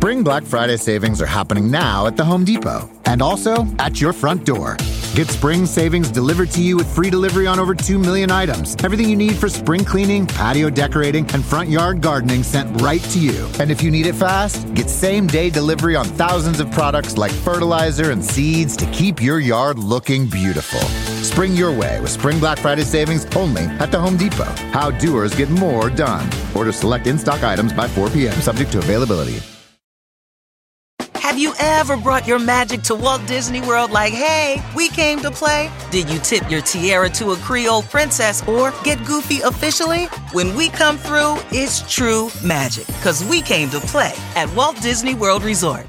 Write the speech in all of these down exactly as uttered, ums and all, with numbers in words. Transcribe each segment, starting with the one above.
Spring Black Friday savings are happening now at the Home Depot and also at your front door. Get spring savings delivered to you with free delivery on over two million items. Everything you need for spring cleaning, patio decorating, and front yard gardening sent right to you. And if you need it fast, get same-day delivery on thousands of products like fertilizer and seeds to keep your yard looking beautiful. Spring your way with Spring Black Friday savings only at the Home Depot. How doers get more done. Order select in-stock items by four p.m. subject to availability. Have you ever brought your magic to Walt Disney World like, hey, we came to play? Did you tip your tiara to a Creole princess or get goofy officially? When we come through, it's true magic, because we came to play at Walt Disney World Resort.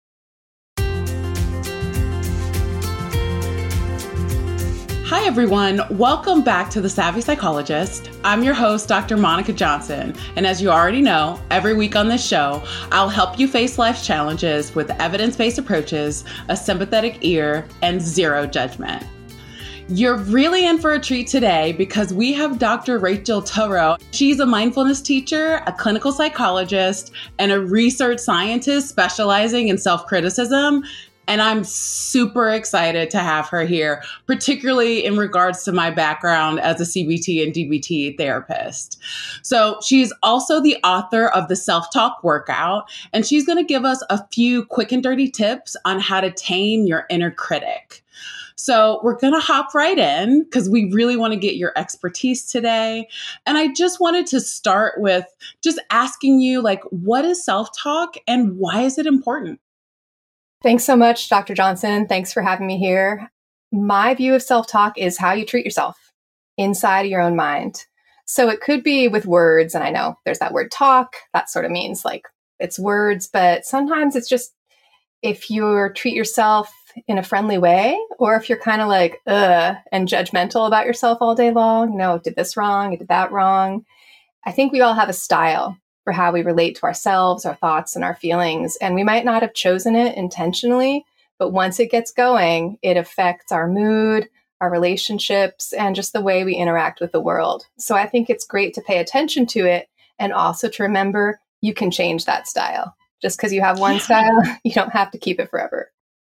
Hi, everyone. Welcome back to The Savvy Psychologist. I'm your host, Doctor Monica Johnson. And as you already know, every week on this show, I'll help you face life's challenges with evidence-based approaches, a sympathetic ear, and zero judgment. You're really in for a treat today because we have Doctor Rachel Toro. She's a mindfulness teacher, a clinical psychologist, and a research scientist specializing in self-criticism. And I'm super excited to have her here, particularly in regards to my background as a C B T and D B T therapist. So she's also the author of the Self-Talk Workout, and she's going to give us a few quick and dirty tips on how to tame your inner critic. So we're going to hop right in because we really want to get your expertise today. And I just wanted to start with just asking you, like, what is self-talk and why is it important? Thanks so much, Doctor Johnson. Thanks for having me here. My view of self-talk is how you treat yourself inside of your own mind. So it could be with words, and I know there's that word talk. That sort of means like it's words, but sometimes it's just if you treat yourself in a friendly way, or if you're kind of like, ugh, and judgmental about yourself all day long, you know, did this wrong, I did that wrong. I think we all have a style for how we relate to ourselves, our thoughts, and our feelings. And we might not have chosen it intentionally, but once it gets going, it affects our mood, our relationships, and just the way we interact with the world. So I think it's great to pay attention to it and also to remember you can change that style. Just because you have one Yeah. style, you don't have to keep it forever.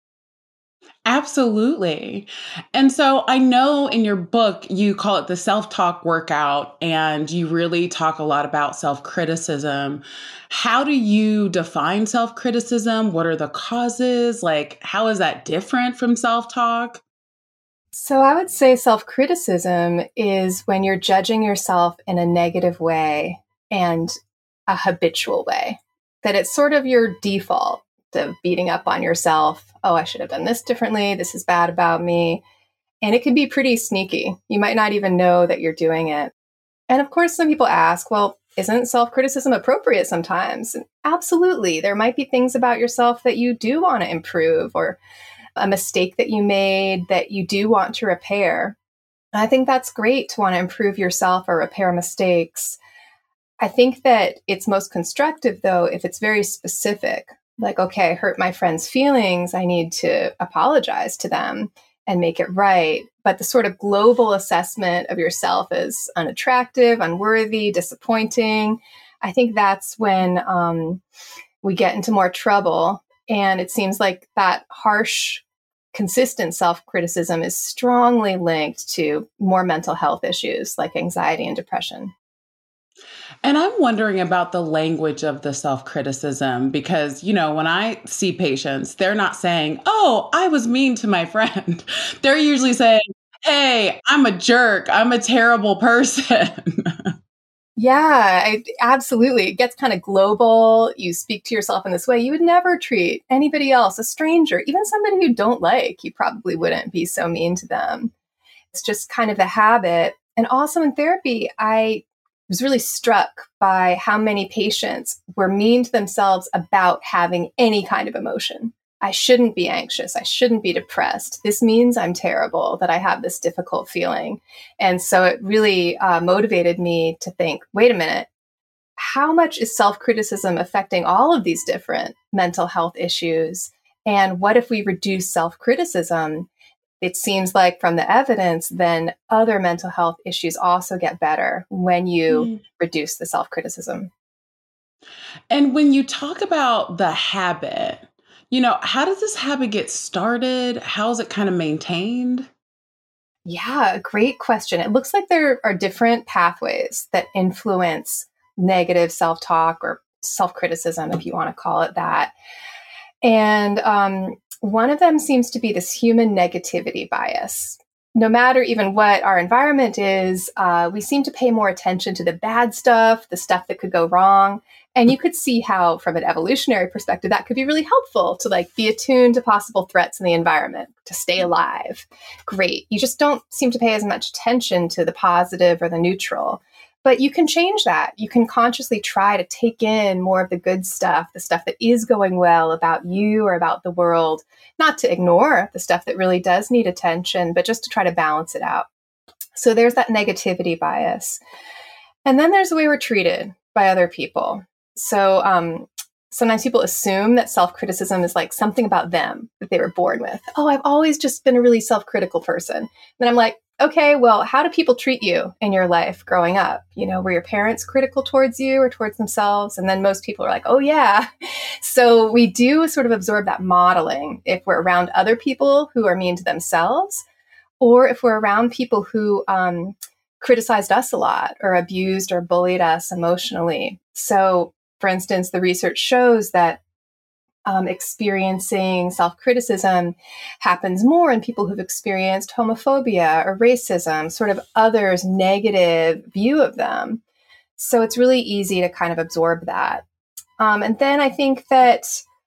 Absolutely. And so I know in your book, you call it the self-talk workout, and you really talk a lot about self-criticism. How do you define self-criticism? What are the causes? Like, how is that different from self-talk? So I would say self-criticism is when you're judging yourself in a negative way and a habitual way, that it's sort of your default of beating up on yourself. Oh, I should have done this differently. This is bad about me. And it can be pretty sneaky. You might not even know that you're doing it. And of course, some people ask, well, isn't self-criticism appropriate sometimes? And absolutely. There might be things about yourself that you do want to improve, or a mistake that you made that you do want to repair. And I think that's great to want to improve yourself or repair mistakes. I think that it's most constructive, though, if it's very specific. Like, okay, I hurt my friend's feelings. I need to apologize to them and make it right. But the sort of global assessment of yourself as unattractive, unworthy, disappointing, I think that's when um, we get into more trouble. And it seems like that harsh, consistent self-criticism is strongly linked to more mental health issues like anxiety and depression. And I'm wondering about the language of the self-criticism because, you know, when I see patients, they're not saying, oh, I was mean to my friend. They're usually saying, hey, I'm a jerk. I'm a terrible person. Yeah, I, absolutely. It gets kind of global. You speak to yourself in this way. You would never treat anybody else, a stranger, even somebody you don't like. You probably wouldn't be so mean to them. It's just kind of the habit. And also in therapy, I was really struck by how many patients were mean to themselves about having any kind of emotion. I shouldn't be anxious. I shouldn't be depressed. This means I'm terrible, that I have this difficult feeling. And so it really uh, motivated me to think, wait a minute, how much is self-criticism affecting all of these different mental health issues? And what if we reduce self-criticism? It seems like from the evidence, then other mental health issues also get better when you mm. reduce the self-criticism. And when you talk about the habit, you know, how does this habit get started? How is it kind of maintained? Yeah, great question. It looks like there are different pathways that influence negative self-talk or self-criticism, if you want to call it that. And um, one of them seems to be this human negativity bias. No matter even what our environment is, uh, we seem to pay more attention to the bad stuff, the stuff that could go wrong. And you could see how, from an evolutionary perspective, that could be really helpful to like be attuned to possible threats in the environment, to stay alive. Great. You just don't seem to pay as much attention to the positive or the neutral. But you can change that. You can consciously try to take in more of the good stuff, the stuff that is going well about you or about the world, not to ignore the stuff that really does need attention, but just to try to balance it out. So there's that negativity bias. And then there's the way we're treated by other people. So um, sometimes people assume that self-criticism is like something about them that they were born with. Oh, I've always just been a really self-critical person. Then I'm like, okay, well, how do people treat you in your life growing up? You know, were your parents critical towards you or towards themselves? And then most people are like, oh, yeah. So we do sort of absorb that modeling if we're around other people who are mean to themselves, or if we're around people who um, criticized us a lot or abused or bullied us emotionally. So, for instance, the research shows that Um, experiencing self-criticism happens more in people who've experienced homophobia or racism, sort of others' negative view of them. So it's really easy to kind of absorb that. Um, and then I think that,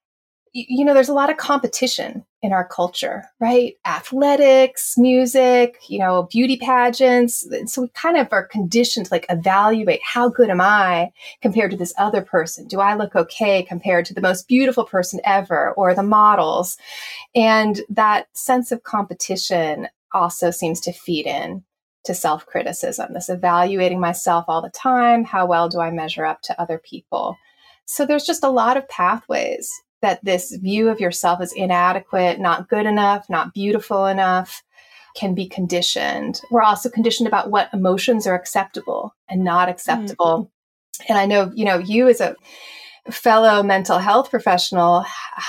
you know, there's a lot of competition in our culture, right? Athletics, music, you know, beauty pageants. So we kind of are conditioned to like evaluate how good am I compared to this other person? Do I look okay compared to the most beautiful person ever or the models? And that sense of competition also seems to feed in to self-criticism, this evaluating myself all the time. How well do I measure up to other people? So there's just a lot of pathways that this view of yourself as inadequate, not good enough, not beautiful enough, can be conditioned. We're also conditioned about what emotions are acceptable and not acceptable. Mm. And I know, you know, you as a fellow mental health professional,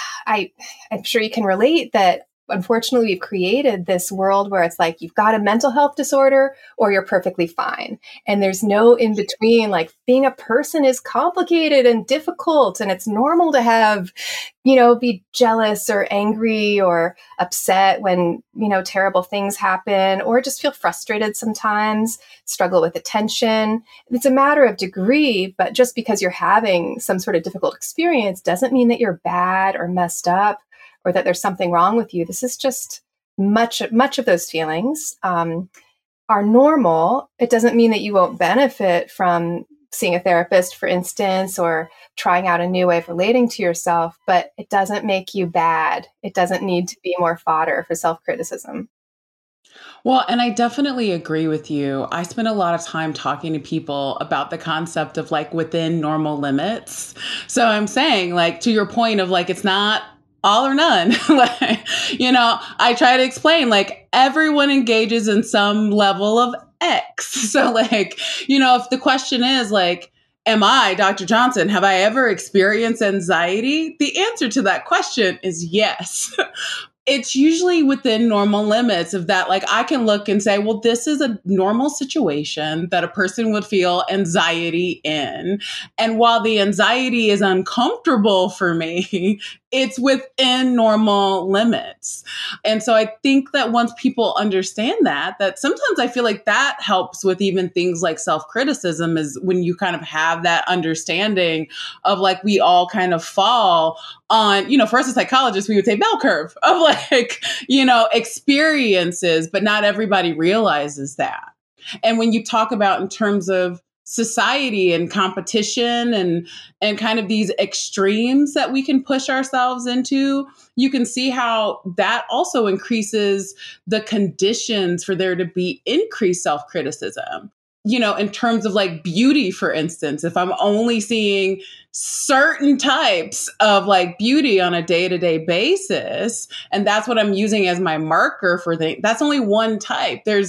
I, I'm sure you can relate that unfortunately, we've created this world where it's like, you've got a mental health disorder or you're perfectly fine. And there's no in between. Like, being a person is complicated and difficult. And it's normal to have, you know, be jealous or angry or upset when, you know, terrible things happen, or just feel frustrated sometimes, struggle with attention. It's a matter of degree, but just because you're having some sort of difficult experience doesn't mean that you're bad or messed up, or that there's something wrong with you. This is just much, much of those feelings um, are normal. It doesn't mean that you won't benefit from seeing a therapist, for instance, or trying out a new way of relating to yourself, but it doesn't make you bad. It doesn't need to be more fodder for self-criticism. Well, and I definitely agree with you. I spend a lot of time talking to people about the concept of like within normal limits. So I'm saying, like, to your point of like, it's not all or none. Like, you know, I try to explain, like, everyone engages in some level of X. So like, you know, if the question is like, am I, Doctor Johnson, have I ever experienced anxiety? The answer to that question is yes. It's usually within normal limits of that. Like, I can look and say, well, this is a normal situation that a person would feel anxiety in. And while the anxiety is uncomfortable for me, it's within normal limits. And so I think that once people understand that, that sometimes I feel like that helps with even things like self-criticism, is when you kind of have that understanding of like, we all kind of fall on, you know, for us as psychologists, we would say bell curve of like, you know, experiences, but not everybody realizes that. And when you talk about in terms of society and competition and and kind of these extremes that we can push ourselves into, you can see how that also increases the conditions for there to be increased self-criticism. You know, in terms of like beauty, for instance, if I'm only seeing certain types of like beauty on a day-to-day basis, and that's what I'm using as my marker for things, that's only one type. There's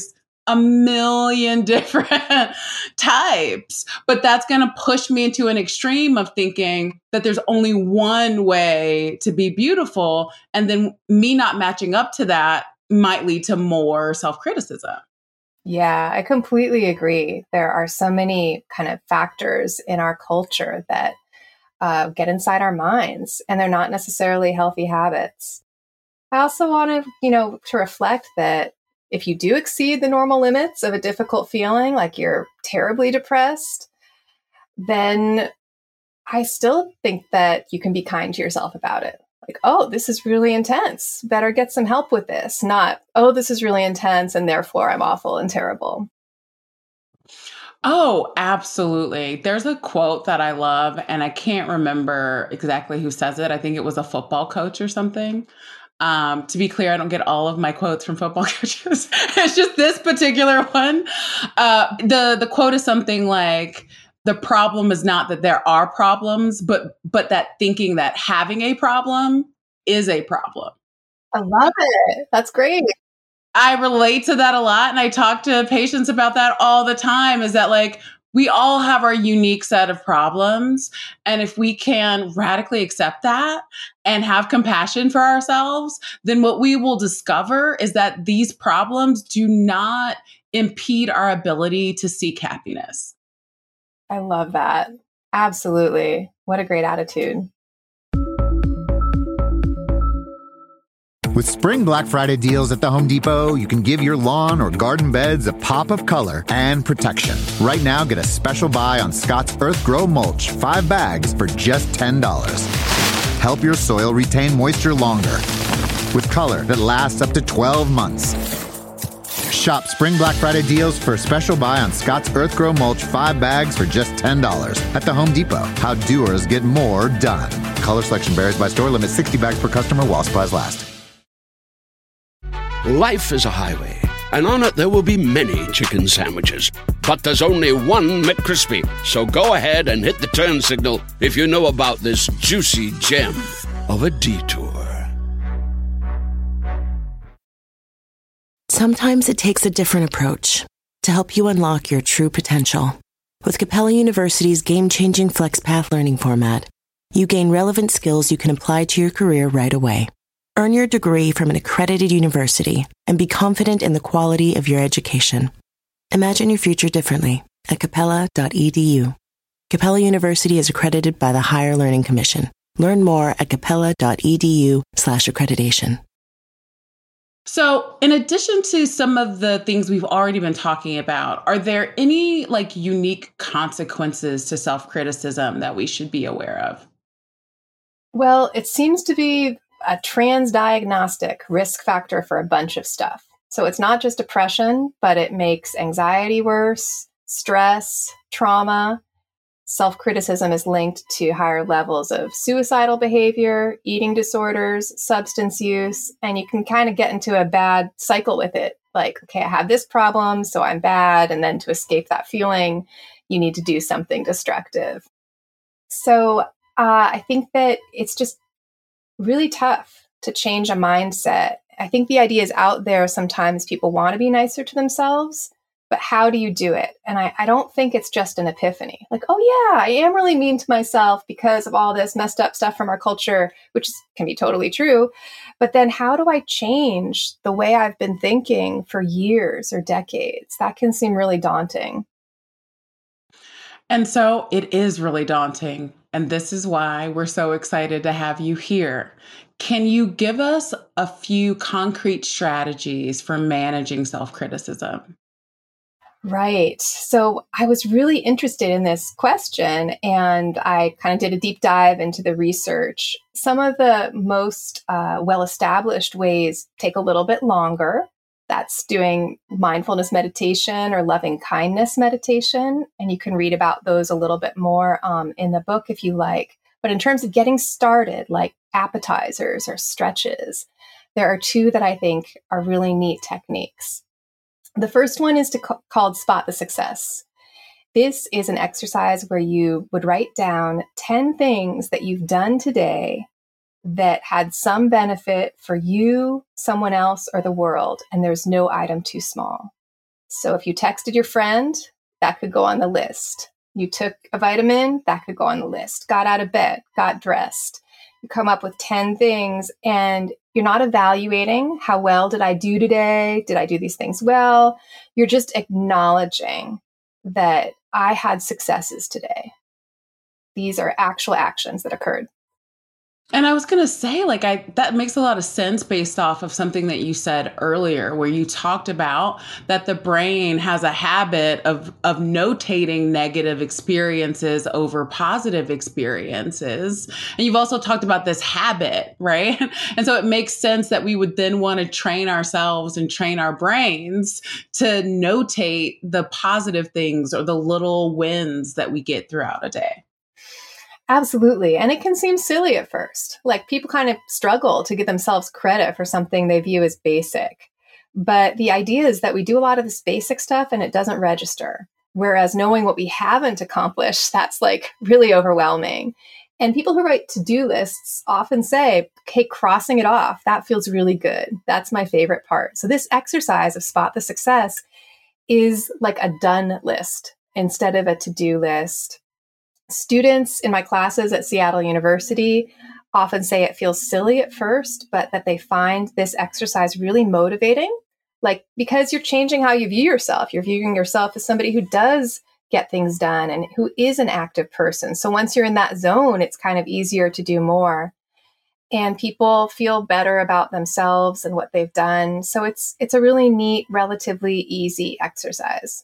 a million different types, but that's going to push me into an extreme of thinking that there's only one way to be beautiful. And then me not matching up to that might lead to more self-criticism. Yeah, I completely agree. There are so many kind of factors in our culture that uh, get inside our minds, and they're not necessarily healthy habits. I also want to, you know, to reflect that if you do exceed the normal limits of a difficult feeling, like you're terribly depressed, then I still think that you can be kind to yourself about it. Like, oh, this is really intense. Better get some help with this. Not, oh, this is really intense and therefore I'm awful and terrible. Oh, absolutely. There's a quote that I love, and I can't remember exactly who says it. I think it was a football coach or something. Um, to be clear, I don't get all of my quotes from football coaches. It's just this particular one. Uh, the the quote is something like, the problem is not that there are problems, but but that thinking that having a problem is a problem. I love it. That's great. I relate to that a lot. And I talk to patients about that all the time, is that like, we all have our unique set of problems. And if we can radically accept that and have compassion for ourselves, then what we will discover is that these problems do not impede our ability to seek happiness. I love that. Absolutely. What a great attitude. With spring Black Friday deals at the Home Depot, you can give your lawn or garden beds a pop of color and protection. Right now, get a special buy on Scott's Earth Grow Mulch, five bags for just ten dollars. Help your soil retain moisture longer with color that lasts up to twelve months. Shop spring Black Friday deals for a special buy on Scott's Earth Grow Mulch, five bags for just ten dollars at the Home Depot. How doers get more done. Color selection varies by store. Limit sixty bags per customer while supplies last. Life is a highway, and on it there will be many chicken sandwiches. But there's only one McCrispy. So go ahead and hit the turn signal if you know about this juicy gem of a detour. Sometimes it takes a different approach to help you unlock your true potential. With Capella University's game-changing FlexPath learning format, you gain relevant skills you can apply to your career right away. Earn your degree from an accredited university and be confident in the quality of your education. Imagine your future differently at capella dot e d u. Capella University is accredited by the Higher Learning Commission. Learn more at capella dot e d u slash accreditation. So in addition to some of the things we've already been talking about, are there any like unique consequences to self-criticism that we should be aware of? Well, it seems to be a transdiagnostic risk factor for a bunch of stuff. So it's not just depression, but it makes anxiety worse, stress, trauma. Self-criticism is linked to higher levels of suicidal behavior, eating disorders, substance use, and you can kind of get into a bad cycle with it. Like, okay, I have this problem, so I'm bad. And then to escape that feeling, you need to do something destructive. So uh, I think that it's just really tough to change a mindset. I think the idea is out there. Sometimes people want to be nicer to themselves, but how do you do it? And I, I don't think it's just an epiphany. Like, oh yeah, I am really mean to myself because of all this messed up stuff from our culture, which is, can be totally true. But then how do I change the way I've been thinking for years or decades? That can seem really daunting. And so it is really daunting. And this is why we're so excited to have you here. Can you give us a few concrete strategies for managing self-criticism? Right. So I was really interested in this question, and I kind of did a deep dive into the research. Some of the most uh, well-established ways take a little bit longer. That's doing mindfulness meditation or loving kindness meditation. And you can read about those a little bit more um, in the book if you like. But in terms of getting started, like appetizers or stretches, there are two that I think are really neat techniques. The first one is to ca- called Spot the Success. This is an exercise where you would write down ten things that you've done today that had some benefit for you, someone else, or the world, and there's no item too small. So if you texted your friend, that could go on the list. You took a vitamin, that could go on the list. Got out of bed, got dressed. You come up with ten things and you're not evaluating how well did I do today? Did I do these things well? You're just acknowledging that I had successes today. These are actual actions that occurred. And I was going to say, like, I, that makes a lot of sense based off of something that you said earlier, where you talked about that the brain has a habit of, of notating negative experiences over positive experiences. And you've also talked about this habit, right? And so it makes sense that we would then want to train ourselves and train our brains to notate the positive things or the little wins that we get throughout a day. Absolutely. And it can seem silly at first. Like people kind of struggle to give themselves credit for something they view as basic. But the idea is that we do a lot of this basic stuff and it doesn't register. Whereas knowing what we haven't accomplished, that's like really overwhelming. And people who write to-do lists often say, okay, crossing it off, that feels really good. That's my favorite part. So this exercise of spot the success is like a done list instead of a to-do list. Students in my classes at Seattle University often say it feels silly at first, but that they find this exercise really motivating. Like, because you're changing how you view yourself. You're viewing yourself as somebody who does get things done and who is an active person. So once you're in that zone, it's kind of easier to do more. And people feel better about themselves and what they've done. So it's it's a really neat, relatively easy exercise.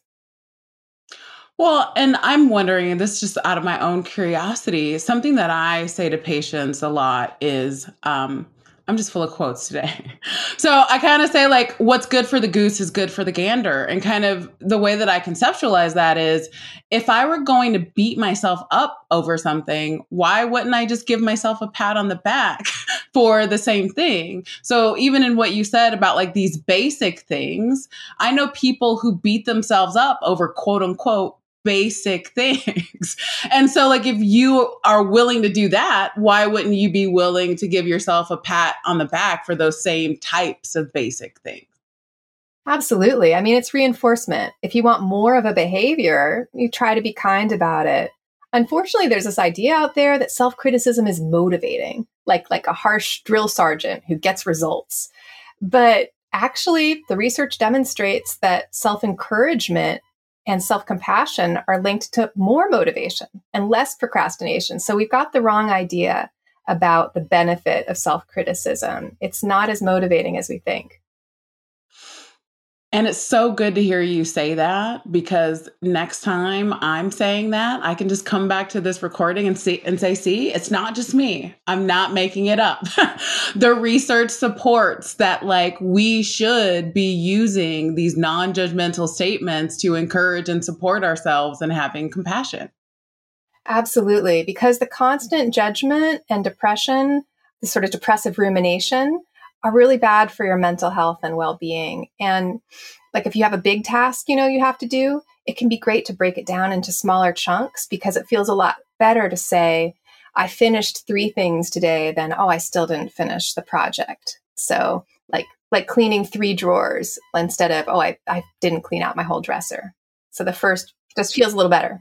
Well, and I'm wondering, and this is just out of my own curiosity, something that I say to patients a lot is, um, I'm just full of quotes today. So I kind of say like, what's good for the goose is good for the gander. And kind of the way that I conceptualize that is, if I were going to beat myself up over something, why wouldn't I just give myself a pat on the back for the same thing? So even in what you said about like these basic things, I know people who beat themselves up over quote unquote basic things. And so like, if you are willing to do that, why wouldn't you be willing to give yourself a pat on the back for those same types of basic things? Absolutely. I mean, it's reinforcement. If you want more of a behavior, you try to be kind about it. Unfortunately, there's this idea out there that self-criticism is motivating, like, like a harsh drill sergeant who gets results. But actually, the research demonstrates that self-encouragement and self-compassion are linked to more motivation and less procrastination. So we've got the wrong idea about the benefit of self-criticism. It's not as motivating as we think. And it's so good to hear you say that, because next time I'm saying that, I can just come back to this recording and see and say, see, it's not just me. I'm not making it up. The research supports that, like, we should be using these non-judgmental statements to encourage and support ourselves and having compassion. Absolutely. Because the constant judgment and depression, the sort of depressive rumination, are really bad for your mental health and well-being. And like if you have a big task, you know, you have to do, it can be great to break it down into smaller chunks, because it feels a lot better to say, I finished three things today than, oh, I still didn't finish the project. So like, like cleaning three drawers instead of, oh, I, I didn't clean out my whole dresser. So the first just feels a little better.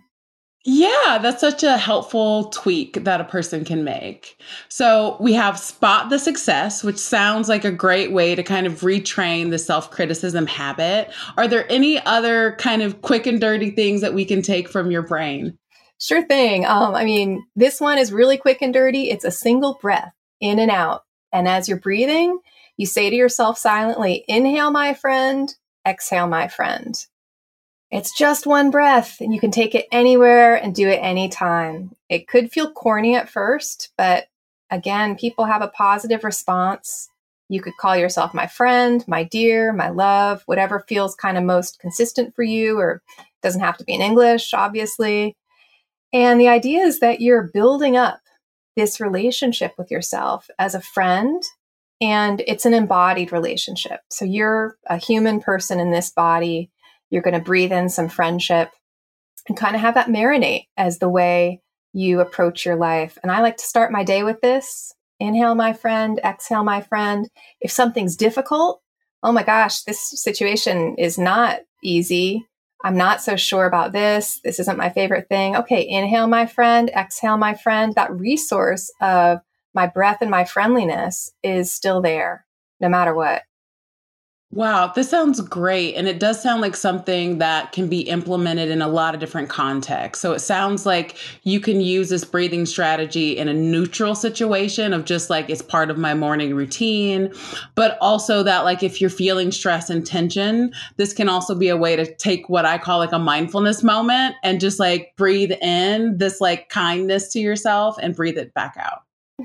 Yeah, that's such a helpful tweak that a person can make. So we have spot the success, which sounds like a great way to kind of retrain the self-criticism habit. Are there any other kind of quick and dirty things that we can take from your brain? Sure thing. Um, I mean, this one is really quick and dirty. It's a single breath in and out. And as you're breathing, you say to yourself silently, inhale, my friend, exhale, my friend. It's just one breath, and you can take it anywhere and do it anytime. It could feel corny at first, but again, people have a positive response. You could call yourself my friend, my dear, my love, whatever feels kind of most consistent for you, or doesn't have to be in English, obviously. And the idea is that you're building up this relationship with yourself as a friend, and it's an embodied relationship. So you're a human person in this body. You're going to breathe in some friendship and kind of have that marinate as the way you approach your life. And I like to start my day with this. Inhale, my friend, exhale, my friend. If something's difficult, oh my gosh, this situation is not easy. I'm not so sure about this. This isn't my favorite thing. Okay, inhale, my friend, exhale, my friend. That resource of my breath and my friendliness is still there, no matter what. Wow, this sounds great. And it does sound like something that can be implemented in a lot of different contexts. So it sounds like you can use this breathing strategy in a neutral situation of just like, it's part of my morning routine, but also that like, if you're feeling stress and tension, this can also be a way to take what I call like a mindfulness moment and just like breathe in this like kindness to yourself and breathe it back out.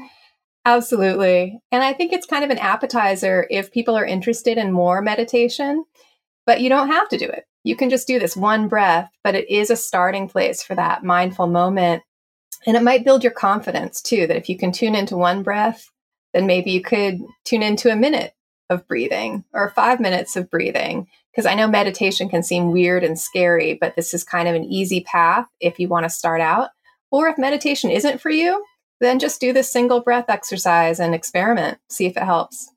Absolutely. And I think it's kind of an appetizer if people are interested in more meditation, but you don't have to do it. You can just do this one breath, but it is a starting place for that mindful moment. And it might build your confidence too, that if you can tune into one breath, then maybe you could tune into a minute of breathing or five minutes of breathing. Because I know meditation can seem weird and scary, but this is kind of an easy path if you want to start out. Or if meditation isn't for you, then just do this single breath exercise and experiment, see if it helps.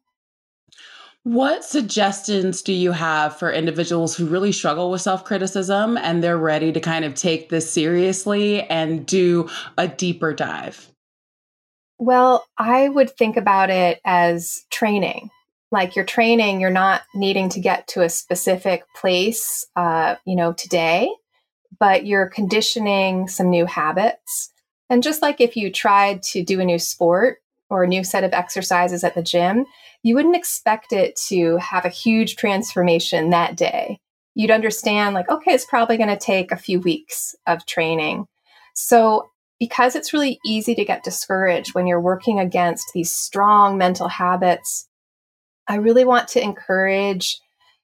What suggestions do you have for individuals who really struggle with self-criticism and they're ready to kind of take this seriously and do a deeper dive? Well, I would think about it as training. Like you're training, you're not needing to get to a specific place, uh, you know, today, but you're conditioning some new habits. And just like if you tried to do a new sport or a new set of exercises at the gym, you wouldn't expect it to have a huge transformation that day. You'd understand like, okay, it's probably going to take a few weeks of training. So because it's really easy to get discouraged when you're working against these strong mental habits, I really want to encourage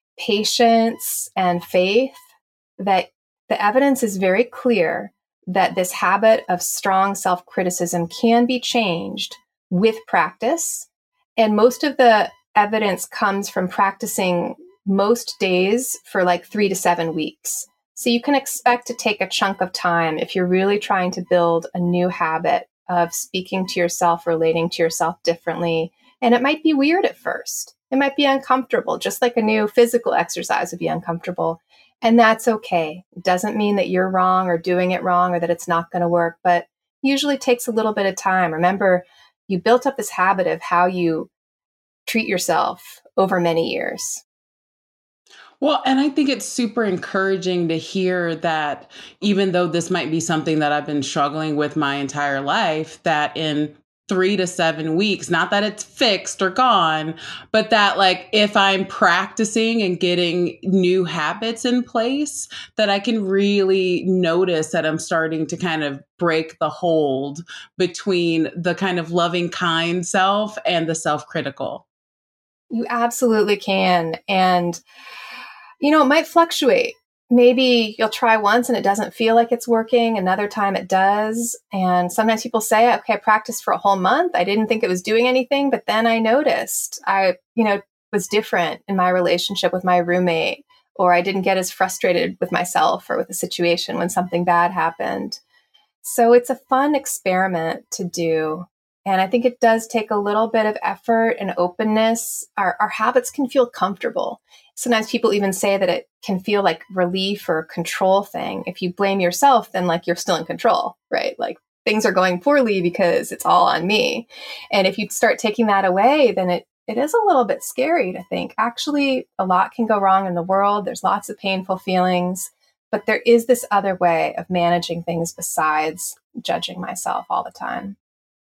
patience and faith that the evidence is very clear that this habit of strong self-criticism can be changed with practice. And most of the evidence comes from practicing most days for like three to seven weeks. So you can expect to take a chunk of time if you're really trying to build a new habit of speaking to yourself, relating to yourself differently. And it might be weird at first. It might be uncomfortable, just like a new physical exercise would be uncomfortable. And that's okay. It doesn't mean that you're wrong or doing it wrong or that it's not going to work, but usually takes a little bit of time. Remember, you built up this habit of how you treat yourself over many years. Well, and I think it's super encouraging to hear that even though this might be something that I've been struggling with my entire life, that in three to seven weeks, not that it's fixed or gone, but that like if I'm practicing and getting new habits in place, that I can really notice that I'm starting to kind of break the hold between the kind of loving, kind self and the self-critical. You absolutely can. And, you know, it might fluctuate. Maybe you'll try once and it doesn't feel like it's working. Another time it does. And sometimes people say, okay, I practiced for a whole month. I didn't think it was doing anything, but then I noticed I, you know, was different in my relationship with my roommate, or I didn't get as frustrated with myself or with a situation when something bad happened. So it's a fun experiment to do. And I think it does take a little bit of effort and openness. Our, our habits can feel comfortable. Sometimes people even say that it can feel like relief or a control thing. If you blame yourself, then like you're still in control, right? Like things are going poorly because it's all on me. And if you start taking that away, then it, it is a little bit scary to think, actually, a lot can go wrong in the world. There's lots of painful feelings, but there is this other way of managing things besides judging myself all the time.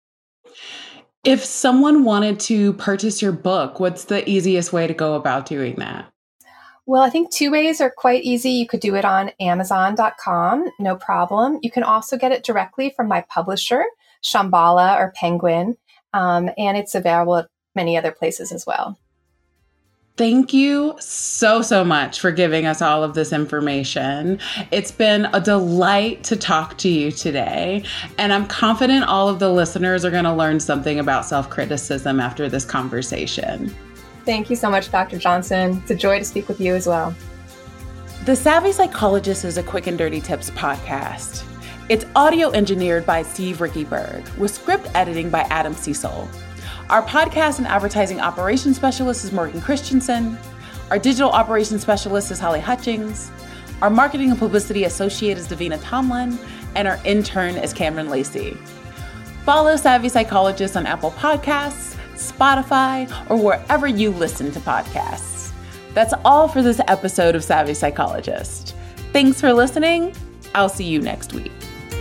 If someone wanted to purchase your book, what's the easiest way to go about doing that? Well, I think two ways are quite easy. You could do it on amazon dot com, no problem. You can also get it directly from my publisher, Shambhala or Penguin, um, and it's available at many other places as well. Thank you so, so much for giving us all of this information. It's been a delight to talk to you today, and I'm confident all of the listeners are going to learn something about self-criticism after this conversation. Thank you so much, Doctor Johnson. It's a joy to speak with you as well. The Savvy Psychologist is a Quick and Dirty Tips podcast. It's audio engineered by Steve Rickyberg with script editing by Adam Cecil. Our podcast and advertising operations specialist is Morgan Christensen. Our digital operations specialist is Holly Hutchings. Our marketing and publicity associate is Davina Tomlin, and our intern is Cameron Lacey. Follow Savvy Psychologist on Apple Podcasts, Spotify, or wherever you listen to podcasts. That's all for this episode of Savvy Psychologist. Thanks for listening. I'll see you next week.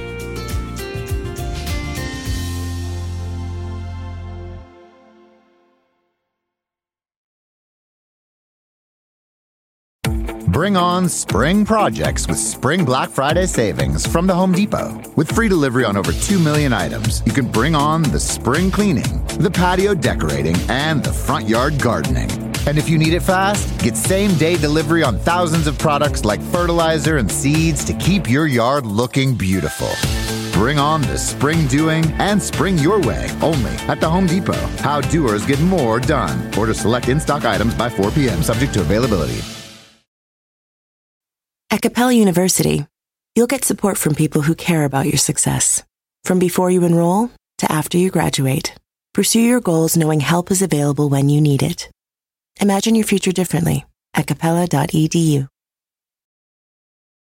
Bring on spring projects with Spring Black Friday savings from the Home Depot. With free delivery on over two million items, you can bring on the spring cleaning, the patio decorating, and the front yard gardening. And if you need it fast, get same-day delivery on thousands of products like fertilizer and seeds to keep your yard looking beautiful. Bring on the spring doing and spring your way only at the Home Depot. How doers get more done. Order select in-stock items by four p.m. subject to availability. At Capella University, you'll get support from people who care about your success. From before you enroll to after you graduate, pursue your goals knowing help is available when you need it. Imagine your future differently at capella dot e d u.